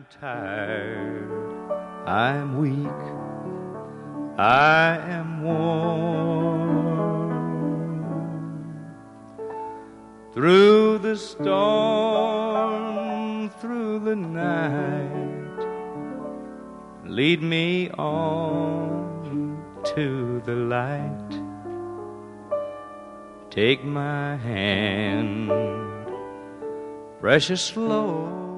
tired, I'm weak, I am worn. Through the storm, through the night, lead me on to the light. Take my hand, precious Lord,